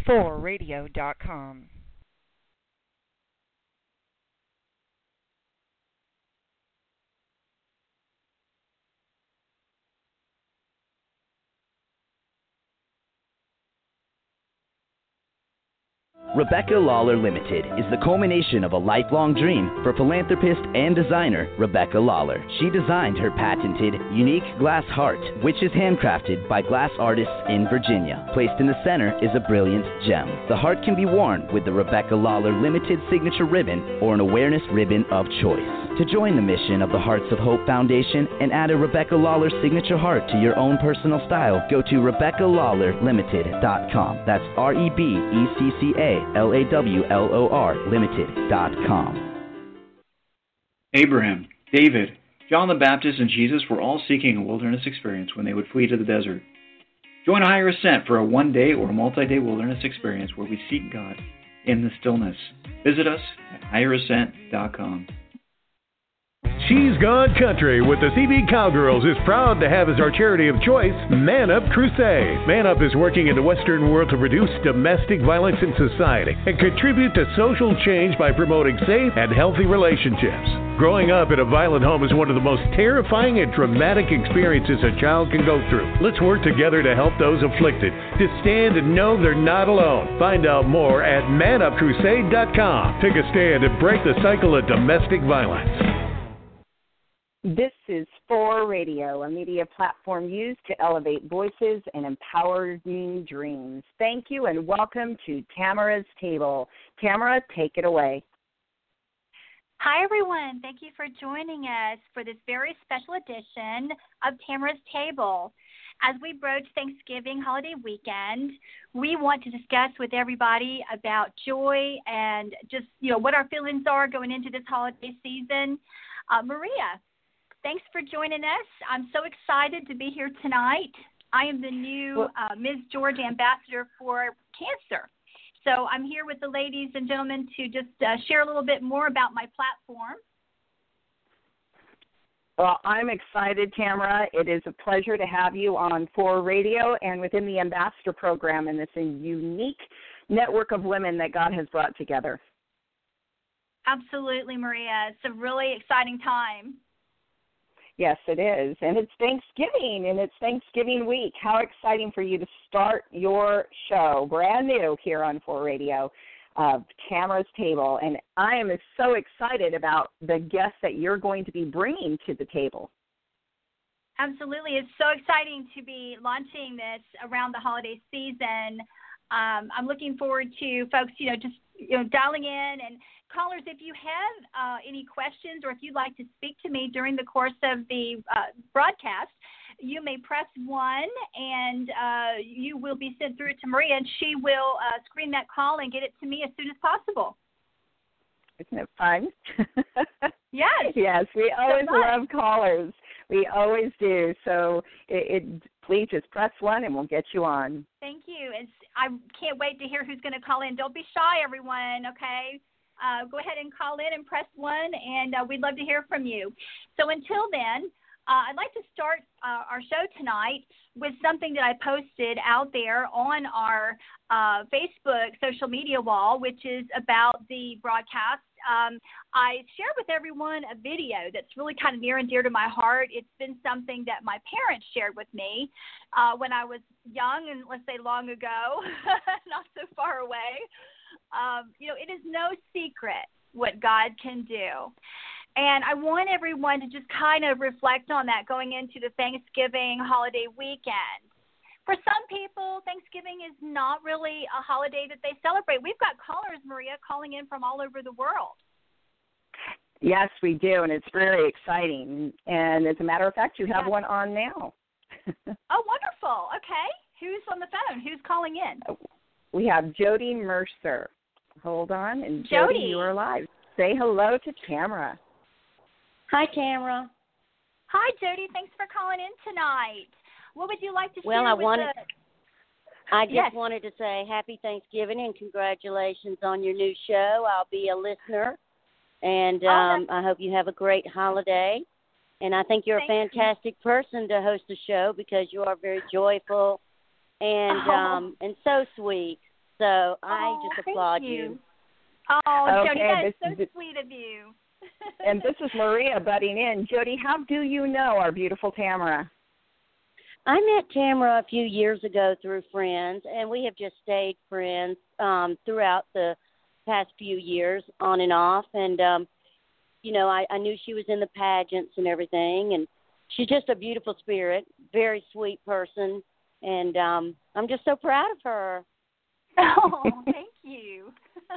4radio.com. Rebecca Lawler Limited is the culmination of a lifelong dream for philanthropist and designer Rebecca Lawler. She designed her patented, unique glass heart, which is handcrafted by glass artists in Virginia. Placed in the center is a brilliant gem. The heart can be worn with the Rebecca Lawler Limited signature ribbon or an awareness ribbon of choice. To join the mission of the Hearts of Hope Foundation and add a Rebecca Lawler signature heart to your own personal style, go to RebeccaLawlerLimited.com. That's RebeccaLawlor Limited.com. Abraham, David, John the Baptist, and Jesus were all seeking a wilderness experience when they would flee to the desert. Join Higher Ascent for a one-day or multi-day wilderness experience where we seek God in the stillness. Visit us at higherascent.com. She's Gone Country with the CB Cowgirls is proud to have as our charity of choice Man Up Crusade. Man Up is working in the Western world to reduce domestic violence in society and contribute to social change by promoting safe and healthy relationships. Growing up in a violent home is one of the most terrifying and traumatic experiences a child can go through. Let's work together to help those afflicted to stand and know they're not alone. Find out more at manupcrusade.com. Take a stand and break the cycle of domestic violence. This is 4Radio, a media platform used to elevate voices and empowering dreams. Thank you and welcome to Tamara's Table. Tamara, take it away. Hi, everyone. Thank you for joining us for this very special edition of Tamara's Table. As we broach Thanksgiving holiday weekend, we want to discuss with everybody about joy and just, what our feelings are going into this holiday season. Maria, thanks for joining us. I'm so excited to be here tonight. I am the new Ms. George Ambassador for Cancer. So I'm here with the ladies and gentlemen to just share a little bit more about my platform. Well, I'm excited, Tamara. It is a pleasure to have you on 4Radio and within the Ambassador Program in this unique network of women that God has brought together. Absolutely, Maria. It's a really exciting time. Yes, it is. And it's Thanksgiving, and it's Thanksgiving week. How exciting for you to start your show, brand new here on 4Radio, Tamara's Table. And I am so excited about the guests that you're going to be bringing to the table. Absolutely. It's so exciting to be launching this around the holiday season. I'm looking forward to folks, dialing in. And callers, if you have any questions or if you'd like to speak to me during the course of the broadcast, you may press 1 and you will be sent through to Maria, and she will screen that call and get it to me as soon as possible. Isn't it fun? Yes. Yes, we always love callers. We always do. So please just press 1 and we'll get you on. Thank you. I can't wait to hear who's going to call in. Don't be shy, everyone, okay? Go ahead and call in and press 1, and we'd love to hear from you. So until then, I'd like to start our show tonight with something that I posted out there on our Facebook social media wall, which is about the broadcast. I shared with everyone a video that's really kind of near and dear to my heart. It's been something that my parents shared with me when I was young, and let's say long ago, not so far away. It is no secret what God can do. And I want everyone to just kind of reflect on that going into the Thanksgiving holiday weekend. For some people, Thanksgiving is not really a holiday that they celebrate. We've got callers, Maria, calling in from all over the world. Yes, we do, and it's really exciting. And as a matter of fact, you have one on now. Oh, wonderful. Okay. Who's on the phone? Who's calling in? We have Jody Mercer. Hold on. And Jody, you are live. Say hello to Tamara. Hi, Tamara. Hi, Jody. Thanks for calling in tonight. What would you like to share I just wanted to say happy Thanksgiving and congratulations on your new show. I'll be a listener, and I hope you have a great holiday. And I think you're a fantastic person to host a show because you are very joyful and so sweet. So I just applaud you. Oh, okay, Jody, that is so sweet of you. And this is Maria butting in. Jody, how do you know our beautiful Tamara? I met Tamara a few years ago through friends, and we have just stayed friends throughout the past few years, on and off. And, you know, I knew she was in the pageants and everything, and she's just a beautiful spirit, very sweet person, and I'm just so proud of her. Oh, thank you.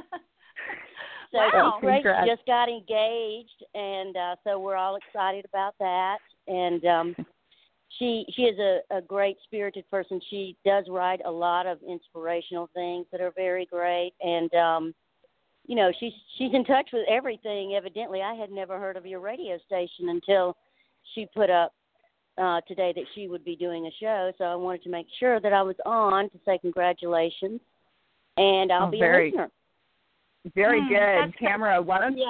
So wow. she's great. She just got engaged, and so we're all excited about that. And she is a great spirited person. She does write a lot of inspirational things that are very great, and you know, she's in touch with everything. Evidently, I had never heard of your radio station until she put up today that she would be doing a show. So I wanted to make sure that I was on to say congratulations, and I'll be a listener. Very good. Tamara, why don't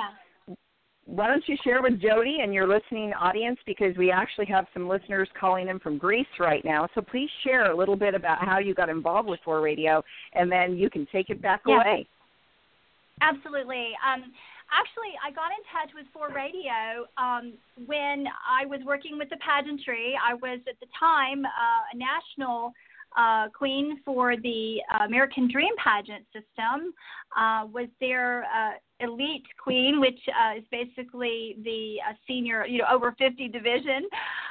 you share with Jody and your listening audience, because we actually have some listeners calling in from Greece right now. So please share a little bit about how you got involved with 4 Radio, and then you can take it back away. Absolutely. Actually, I got in touch with 4 Radio when I was working with the pageantry. I was, at the time, a national queen for the American Dream pageant system, was their elite queen, which is basically the senior, over 50 division.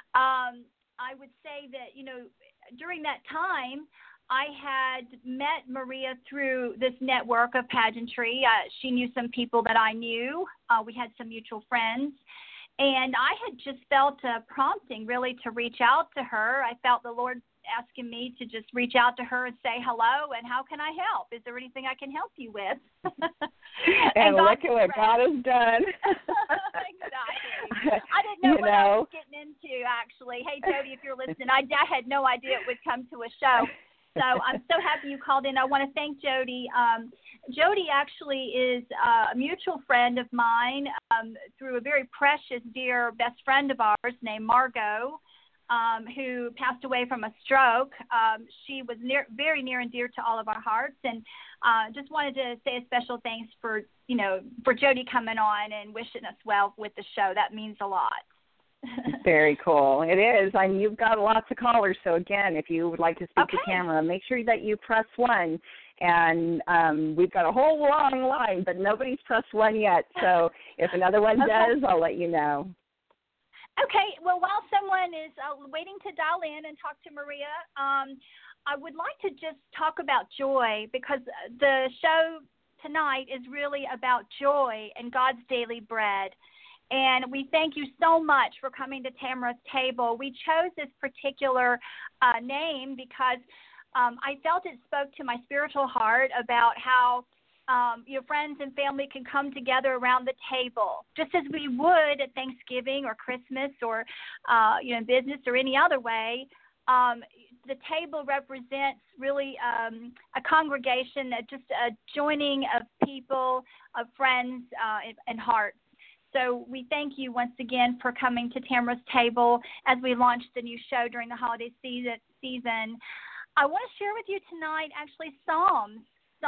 I would say that, during that time, I had met Maria through this network of pageantry. She knew some people that I knew. We had some mutual friends. And I had just felt a prompting, really, to reach out to her. I felt the Lord asking me to just reach out to her and say hello, and how can I help? Is there anything I can help you with? and look at what God has done. Exactly. I didn't know what I was getting into, actually. Hey, Jody, if you're listening, I had no idea it would come to a show. So I'm so happy you called in. I want to thank Jody. Jody actually is a mutual friend of mine through a very precious, dear best friend of ours named Margot, who passed away from a stroke. She was very near and dear to all of our hearts, and just wanted to say a special thanks for Jody coming on and wishing us well with the show. That means a lot. Very cool. It is. You've got lots of callers, so again, if you would like to speak to Tamara, make sure that you press 1. And we've got a whole long line, but nobody's pressed 1 yet. So if another one does, I'll let you know. Okay. Well, while someone is waiting to dial in and talk to Maria, I would like to just talk about joy, because the show tonight is really about joy and God's daily bread. And we thank you so much for coming to Tamara's Table. We chose this particular name because I felt it spoke to my spiritual heart about how your friends and family can come together around the table, just as we would at Thanksgiving or Christmas or business or any other way. The table represents really a congregation, just a joining of people, of friends, and hearts. So we thank you once again for coming to Tamara's Table as we launch the new show during the holiday season. I want to share with you tonight actually Psalms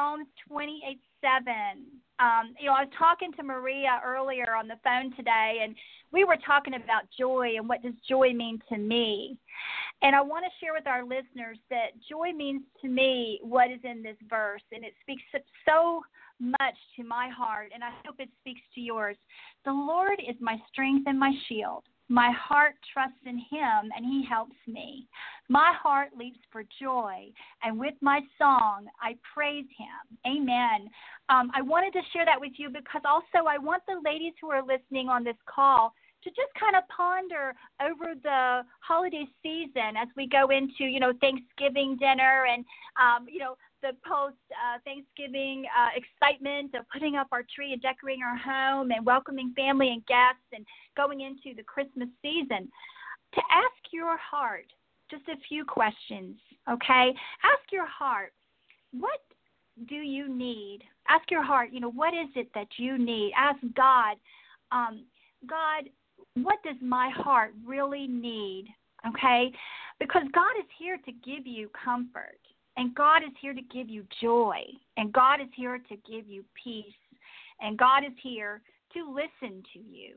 28:7. I was talking to Maria earlier on the phone today, and we were talking about joy and what does joy mean to me. And I want to share with our listeners that joy means to me what is in this verse, and it speaks so much to my heart, and I hope it speaks to yours. The Lord is my strength and my shield. My heart trusts in him, and he helps me. My heart leaps for joy, and with my song, I praise him. Amen. I wanted to share that with you because also I want the ladies who are listening on this call to just kind of ponder over the holiday season as we go into, Thanksgiving dinner and, the post-Thanksgiving excitement of putting up our tree and decorating our home and welcoming family and guests and going into the Christmas season. To ask your heart just a few questions, okay? Ask your heart, what do you need? Ask your heart, what is it that you need? Ask God, God, what does my heart really need, okay? Because God is here to give you comfort. And God is here to give you joy. And God is here to give you peace. And God is here to listen to you.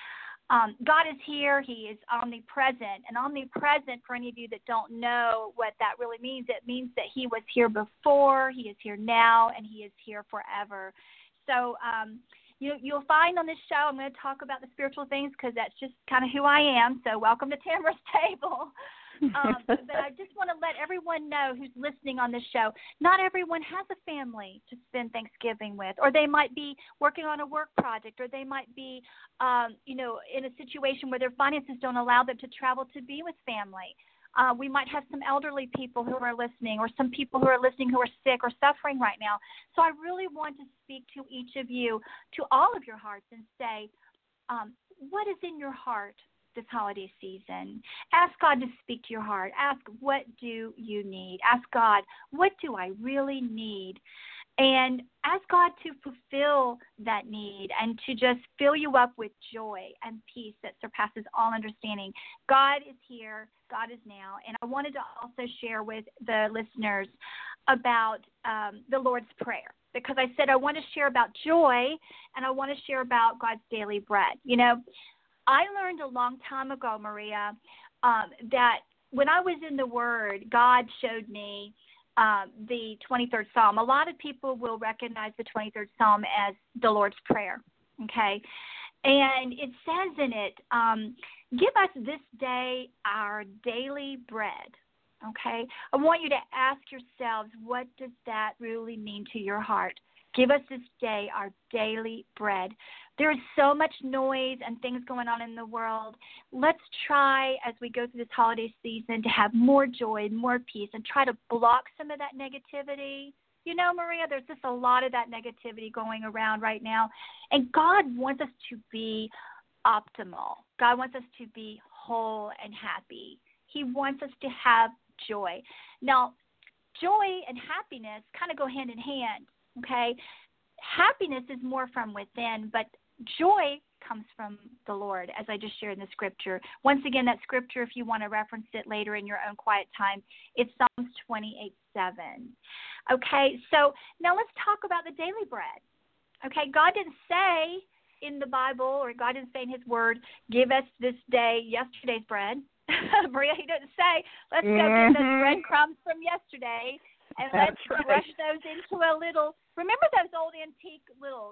God is here. He is omnipresent. And omnipresent, for any of you that don't know what that really means, it means that he was here before, he is here now, and he is here forever. So you'll find on this show, I'm going to talk about the spiritual things because that's just kind of who I am. So welcome to Tamara's Table. But I just want to let everyone know who's listening on this show, not everyone has a family to spend Thanksgiving with, or they might be working on a work project, or they might be, in a situation where their finances don't allow them to travel to be with family. We might have some elderly people who are listening, or some people who are listening who are sick or suffering right now. So I really want to speak to each of you, to all of your hearts, and say, what is in your heart this holiday season? Ask God to speak to your heart. Ask, what do you need? Ask God, what do I really need? And ask God to fulfill that need and to just fill you up with joy and peace that surpasses all understanding. God is here. God is now. And I wanted to also share with the listeners about the Lord's Prayer, because I said I want to share about joy and I want to share about God's daily bread. You know, I learned a long time ago, Maria, that when I was in the Word, God showed me the 23rd Psalm. A lot of people will recognize the 23rd Psalm as the Lord's Prayer, okay? And it says in it, give us this day our daily bread, okay? I want you to ask yourselves, what does that really mean to your heart? Give us this day our daily bread. There is so much noise and things going on in the world. Let's try, as we go through this holiday season, to have more joy and more peace and try to block some of that negativity. You know, Maria, there's just a lot of that negativity going around right now. And God wants us to be optimal. God wants us to be whole and happy. He wants us to have joy. Now, joy and happiness kind of go hand in hand, okay? Happiness is more from within, but joy comes from the Lord, as I just shared in the scripture. Once again, that scripture, if you want to reference it later in your own quiet time, it's Psalms 28:7. Okay, so now let's talk about the daily bread. Okay, God didn't say in the Bible, or God didn't say in his word, give us this day yesterday's bread. Maria, he didn't say, let's go get those breadcrumbs from yesterday and let's brush those into a little, remember those old antique little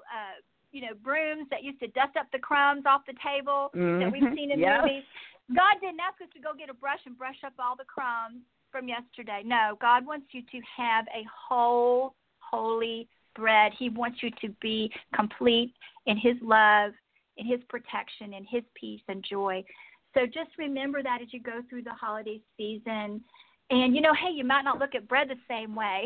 brooms that used to dust up the crumbs off the table that we've seen in movies? God didn't ask us to go get a brush and brush up all the crumbs from yesterday. No, God wants you to have a whole, holy bread. He wants you to be complete in his love, in his protection, in his peace and joy. So just remember that as you go through the holiday season. And, hey, you might not look at bread the same way.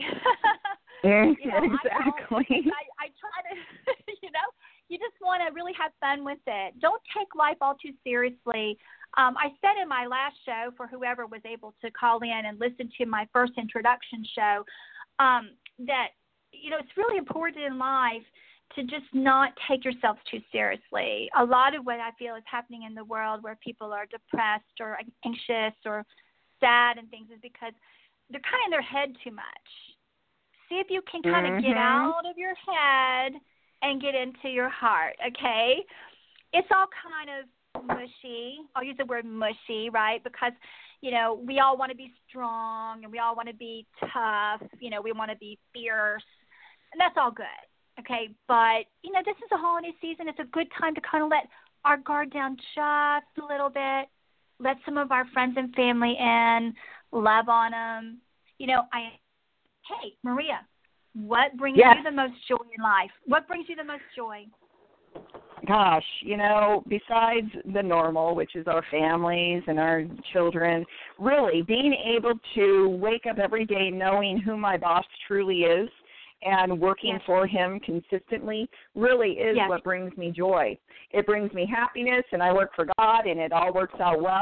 Exactly. I try to, you just want to really have fun with it. Don't take life all too seriously. I said in my last show, for whoever was able to call in and listen to my first introduction show, that, it's really important in life to just not take yourself too seriously. A lot of what I feel is happening in the world where people are depressed or anxious or sad and things is because they're kind of in their head too much. See if you can kind of get out of your head and get into your heart, okay? It's all kind of mushy. I'll use the word mushy, right? Because, we all want to be strong and we all want to be tough. We want to be fierce. And that's all good, okay? But, this is a holiday season. It's a good time to kind of let our guard down just a little bit. Let some of our friends and family in. Love on them. Hey, Maria, what brings you the most joy in life? What brings you the most joy? Gosh, besides the normal, which is our families and our children, really being able to wake up every day knowing who my boss truly is and working for him consistently really is what brings me joy. It brings me happiness, and I work for God, and it all works out well.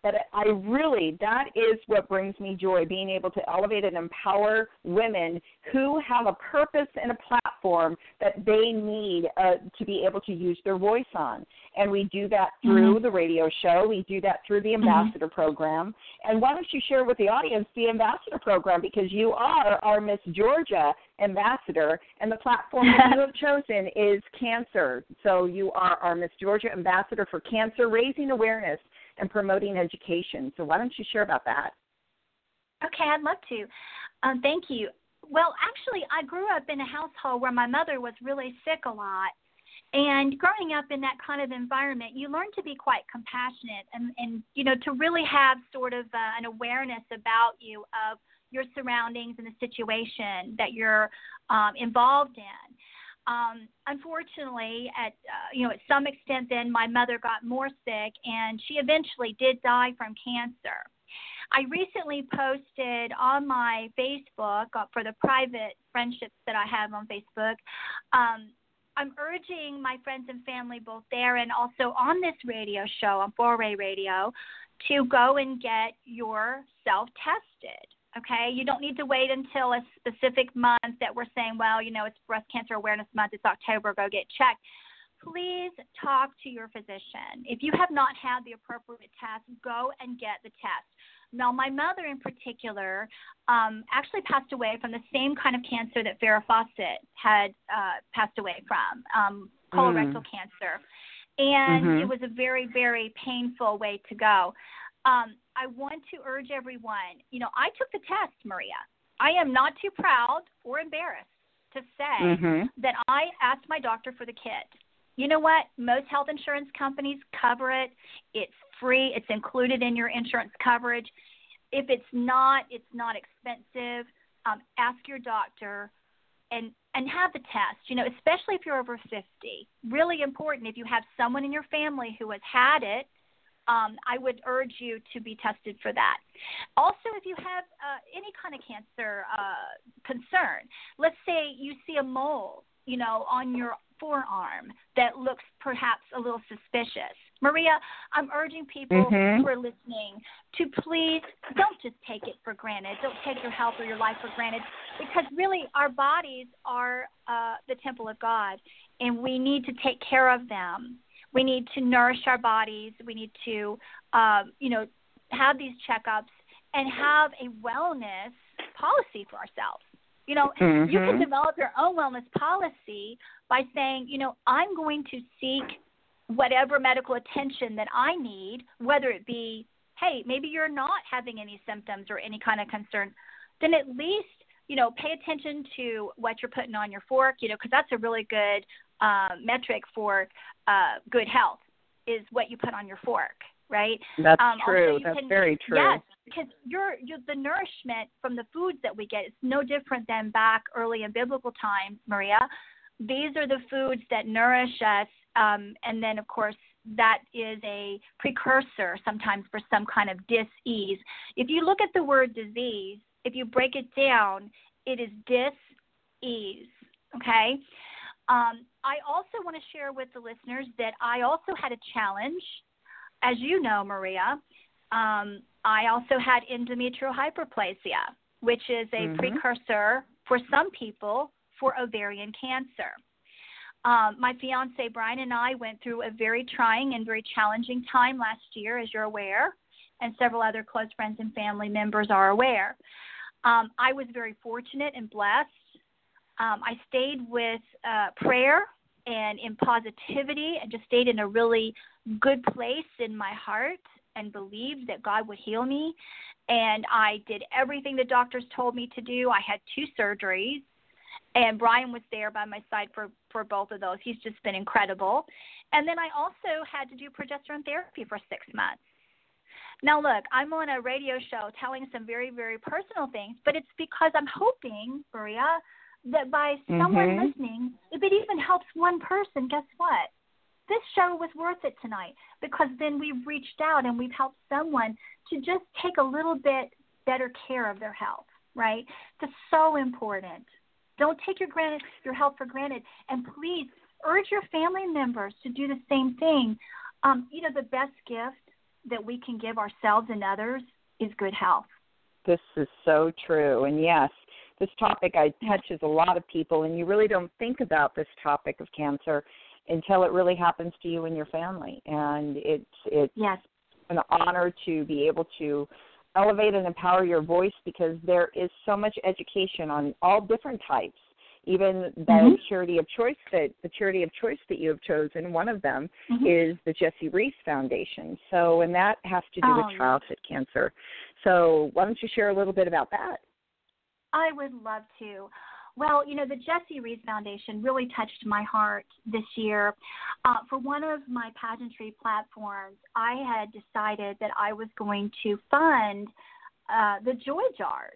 that that is what brings me joy, being able to elevate and empower women who have a purpose and a platform that they need to be able to use their voice on. And we do that through the radio show. We do that through the Ambassador Program. And why don't you share with the audience the Ambassador Program, because you are our Miss Georgia Ambassador, and the platform that you have chosen is cancer. So you are our Miss Georgia Ambassador for Cancer, raising awareness and promoting education. So why don't you share about that? Okay, I'd love to. Thank you. Well, actually, I grew up in a household where my mother was really sick a lot. And growing up in that kind of environment, you learn to be quite compassionate and to really have sort of an awareness about you of your surroundings and the situation that you're involved in. Unfortunately, at some extent, then my mother got more sick, and she eventually did die from cancer. I recently posted on my Facebook for the private friendships that I have on Facebook. I'm urging my friends and family both there and also on this radio show, on Foray Radio, to go and get yourself tested. Okay, you don't need to wait until a specific month that we're saying, well, it's Breast Cancer Awareness Month, it's October, go get checked. Please talk to your physician. If you have not had the appropriate test, go and get the test. Now, my mother in particular actually passed away from the same kind of cancer that Farrah Fawcett had passed away from, colorectal cancer. And it was a very, very painful way to go. I want to urge everyone, I took the test, Maria. I am not too proud or embarrassed to say that I asked my doctor for the kit. You know what? Most health insurance companies cover it. It's free. It's included in your insurance coverage. If it's not expensive. Ask your doctor and have the test, especially if you're over 50. Really important. If you have someone in your family who has had it, I would urge you to be tested for that. Also, if you have any kind of cancer concern, let's say you see a mole, on your forearm that looks perhaps a little suspicious. Maria, I'm urging people who are listening to please don't just take it for granted. Don't take your health or your life for granted, because really our bodies are the temple of God, and we need to take care of them. We need to nourish our bodies. We need to, have these checkups and have a wellness policy for ourselves. You can develop your own wellness policy by saying, I'm going to seek whatever medical attention that I need, whether it be, hey, maybe you're not having any symptoms or any kind of concern, then at least, pay attention to what you're putting on your fork, because that's a really good metric for good health is what you put on your fork, right? That's true. That's very true. Yes, because you're the nourishment from the foods that we get, it's no different than back early in biblical times, Maria. These are the foods that nourish us, and then, of course, that is a precursor sometimes for some kind of dis-ease. If you look at the word disease, if you break it down, it is dis-ease, okay? I also want to share with the listeners that I also had a challenge. As you know, Maria, I also had endometrial hyperplasia, which is a precursor for some people for ovarian cancer. My fiance, Brian, and I went through a very trying and very challenging time last year, as you're aware, and several other close friends and family members are aware. I was very fortunate and blessed. I stayed with prayer and in positivity and just stayed in a really good place in my heart and believed that God would heal me. And I did everything the doctors told me to do. I had 2 surgeries, and Brian was there by my side for both of those. He's just been incredible. And then I also had to do progesterone therapy for 6 months. Now, look, I'm on a radio show telling some very, very personal things, but it's because I'm hoping, Maria, that by someone listening, if it even helps one person, guess what? This show was worth it tonight, because then we've reached out and we've helped someone to just take a little bit better care of their health, right? That's so important. Don't take your health for granted. And please urge your family members to do the same thing. The best gift that we can give ourselves and others is good health. This is so true. And yes, this topic touches a lot of people, and you really don't think about this topic of cancer until it really happens to you and your family. And it's yes. an honor to be able to elevate and empower your voice, because there is so much education on all different types. Even the charity of choice that you have chosen, one of them is the Jessie Reese Foundation. So, and that has to do with childhood cancer. So, why don't you share a little bit about that? I would love to. Well, you know, the Jessie Reese Foundation really touched my heart this year. For one of my pageantry platforms, I had decided that I was going to fund the Joy Jars.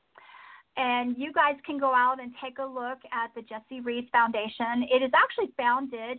And you guys can go out and take a look at the Jessie Reese Foundation. It is actually founded,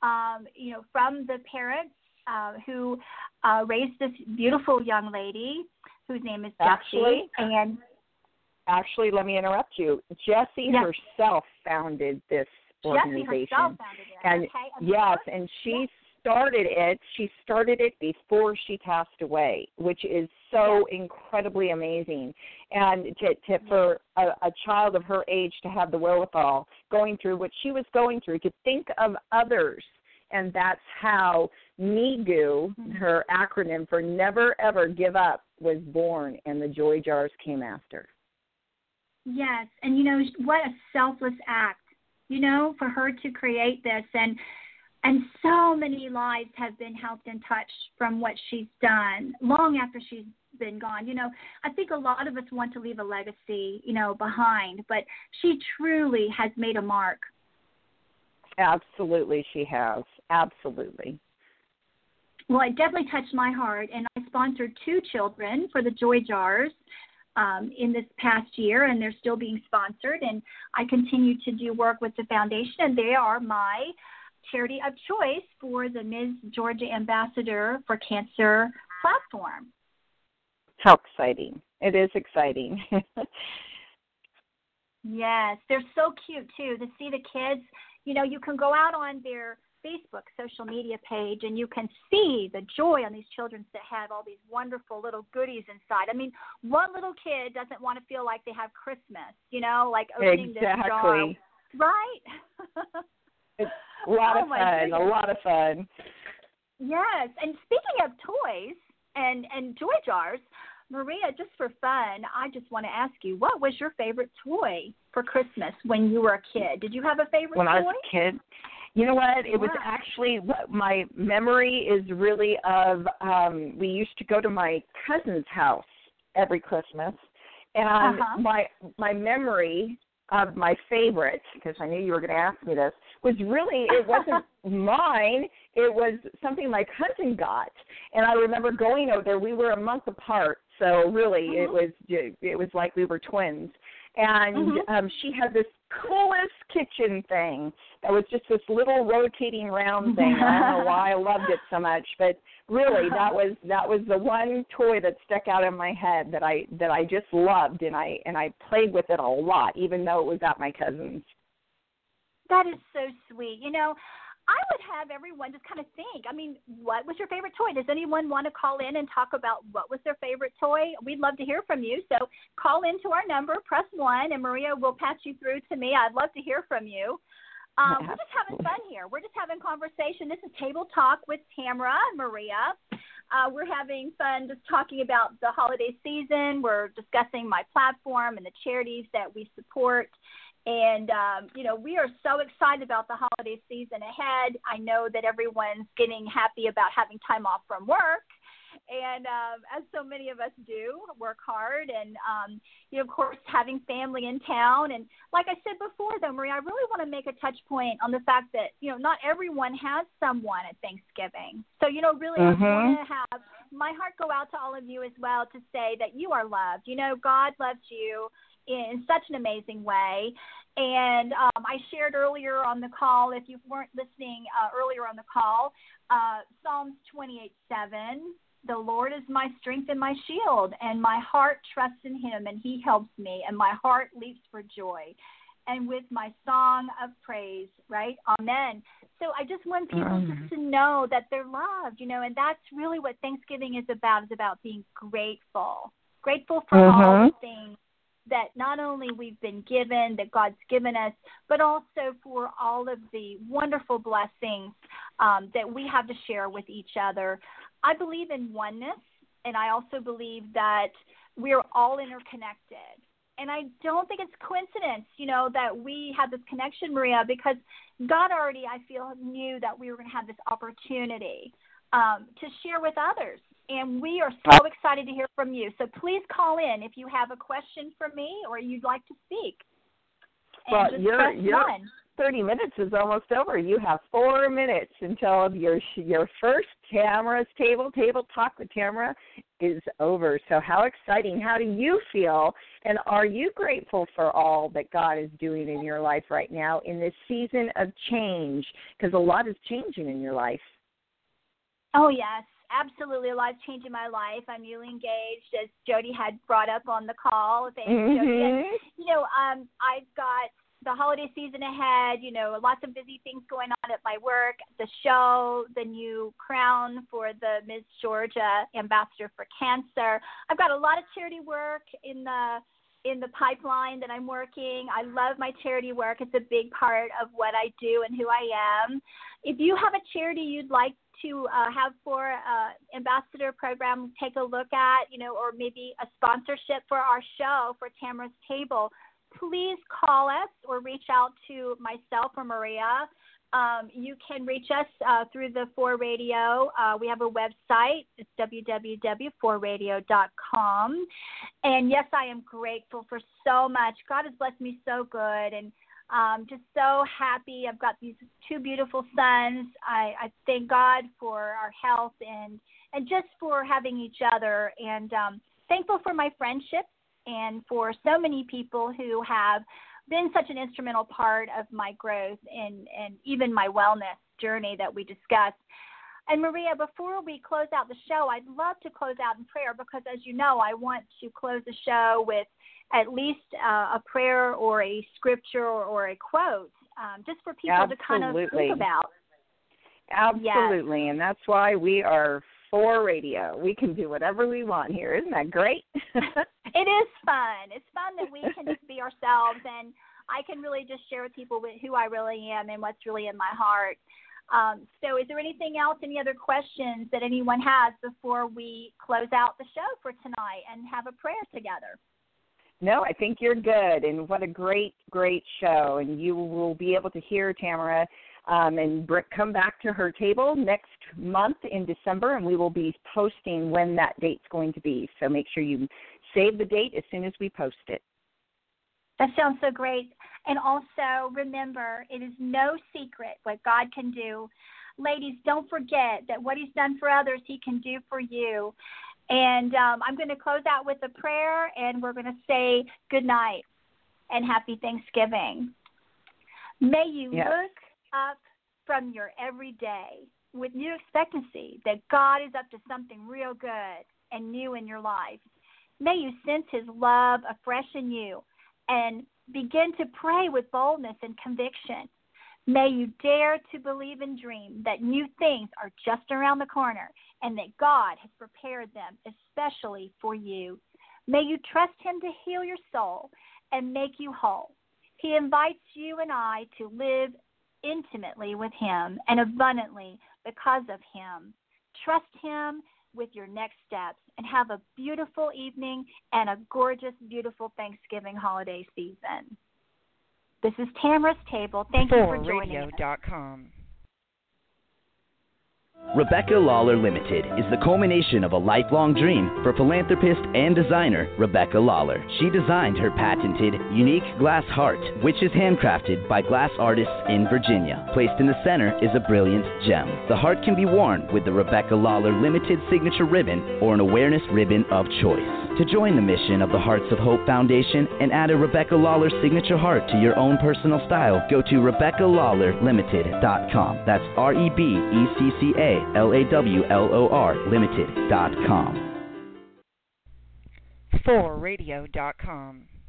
from the parents who raised this beautiful young lady whose name is Jessie. Actually, let me interrupt you. Jessie herself founded this organization. Jessie herself founded it. And yes, and she started it. She started it before she passed away, which is so incredibly amazing. And for a child of her age to have the wherewithal going through what she was going through, to think of others. And that's how NEGU, her acronym for Never Ever Give Up, was born, and the Joy Jars came after. Yes, and you know, what a selfless act, you know, for her to create this, and so many lives have been helped and touched from what she's done long after she's been gone. You know, I think a lot of us want to leave a legacy, you know, behind, but she truly has made a mark. Absolutely, she has. Absolutely. Well, it definitely touched my heart, and I sponsored 2 children for the Joy Jars in this past year, and they're still being sponsored, and I continue to do work with the foundation, and they are my charity of choice for the Ms. Georgia Ambassador for Cancer platform. How exciting. It is exciting. Yes, they're so cute, too, to see the kids. You know, you can go out on their Facebook social media page, and you can see the joy on these children that have all these wonderful little goodies inside. I mean, what little kid doesn't want to feel like they have Christmas, you know, like opening this jar, right? It's a lot of fun, a lot of fun. Yes, and speaking of toys and Joy Jars, Maria, just for fun, I just want to ask you, what was your favorite toy for Christmas when you were a kid? Did you have a favorite toy? When I was a kid? You know what? It was actually, my memory is really of, we used to go to my cousin's house every Christmas, and my memory of my favorite, because I knew you were going to ask me this, was really, it wasn't mine, it was something my cousin got. And I remember going over there, we were a month apart, so really it was like we were twins. And she had this coolest kitchen thing that was just this little rotating round thing. I don't know why I loved it so much, but really that was the one toy that stuck out in my head that I just loved, and I played with it a lot, even though it was at my cousin's. That is so sweet. You know, I would have everyone just kind of think, I mean, what was your favorite toy? Does anyone want to call in and talk about what was their favorite toy? We'd love to hear from you. So call into our number, press 1, and Maria will patch you through to me. I'd love to hear from you. We're just having fun here. We're just having conversation. This is Table Talk with Tamara and Maria. We're having fun just talking about the holiday season. We're discussing my platform and the charities that we support. And, you know, we are so excited about the holiday season ahead. I know that everyone's getting happy about having time off from work. And as so many of us do, work hard and, you know, of course, having family in town. And like I said before, though, Maria, I really want to make a touch point on the fact that, you know, not everyone has someone at Thanksgiving. So, you know, really, I want to have my heart go out to all of you as well to say that you are loved. You know, God loves you in such an amazing way. And I shared earlier on the call, if you weren't listening earlier on the call, Psalms 28:7, the Lord is my strength and my shield, and my heart trusts in him, and he helps me, and my heart leaps for joy. and with my song of praise, right? Amen. So I just want people just to know that they're loved, and that's really what Thanksgiving is about being grateful. Grateful for all the things that not only we've been given, that God's given us, but also for all of the wonderful blessings that we have to share with each other. I believe in oneness, and I also believe that we're all interconnected. And I don't think it's coincidence, that we have this connection, Maria, because God already, I feel, knew that we were going to have this opportunity to share with others. And we are so excited to hear from you. So please call in if you have a question for me or you'd like to speak. Well, your 30 minutes is almost over. You have 4 minutes until your first Tamara's Table Talk with Tamara is over. So how exciting. How do you feel? And are you grateful for all that God is doing in your life right now in this season of change? Because a lot is changing in your life. Oh, yes. Absolutely, a lot's changed in my life. I'm newly engaged, as Jody had brought up on the call. Thanks, Jody. And, I've got the holiday season ahead, lots of busy things going on at my work, the show, the new crown for the Miss Georgia Ambassador for Cancer. I've got a lot of charity work in the pipeline that I'm working. I love my charity work. It's a big part of what I do and who I am. If you have a charity you'd like to have for ambassador program, take a look at, or maybe a sponsorship for our show for Tamara's Table, please call us or reach out to myself or Maria. You can reach us through the 4Radio. We have a website. It's www.4radio.com. And, yes, I am grateful for so much. God has blessed me so good, and just so happy. I've got these 2 beautiful sons. I thank God for our health and just for having each other, and thankful for my friendships and for so many people who have been such an instrumental part of my growth and even my wellness journey that we discussed. And Maria, before we close out the show, I'd love to close out in prayer because, as you know, I want to close the show with at least a prayer or a scripture or a quote, just for people to kind of think about. Absolutely, yes. And that's why we are 4Radio. We can do whatever we want here. Isn't that great? It is fun. It's fun that we can just be ourselves, and I can really just share with people who I really am and what's really in my heart. So is there anything else, any other questions that anyone has before we close out the show for tonight and have a prayer together? No, I think you're good, and what a great, great show. And you will be able to hear Tamara and come back to her table next month in December, and we will be posting when that date's going to be. So make sure you save the date as soon as we post it. That sounds so great. And also, remember, it is no secret what God can do. Ladies, don't forget that what he's done for others, he can do for you. And I'm going to close out with a prayer, and we're going to say good night and happy Thanksgiving. May you look up from your everyday with new expectancy that God is up to something real good and new in your life. May you sense his love afresh in you and begin to pray with boldness and conviction. May you dare to believe and dream that new things are just around the corner and that God has prepared them especially for you. May you trust him to heal your soul and make you whole. He invites you and I to live intimately with him and abundantly because of him. Trust him with your next steps and have a beautiful evening and a gorgeous, beautiful Thanksgiving holiday season. This is Tamara's Table. Thank you for joining us. Radio.com. Rebecca Lawler Limited is the culmination of a lifelong dream for philanthropist and designer Rebecca Lawler. She designed her patented, unique glass heart, which is handcrafted by glass artists in Virginia. Placed in the center is a brilliant gem. The heart can be worn with the Rebecca Lawler Limited signature ribbon or an awareness ribbon of choice. To join the mission of the Hearts of Hope Foundation and add a Rebecca Lawler signature heart to your own personal style, go to RebeccaLawlerLimited.com. That's RebeccaLawler Limited.com. 4Radio.com.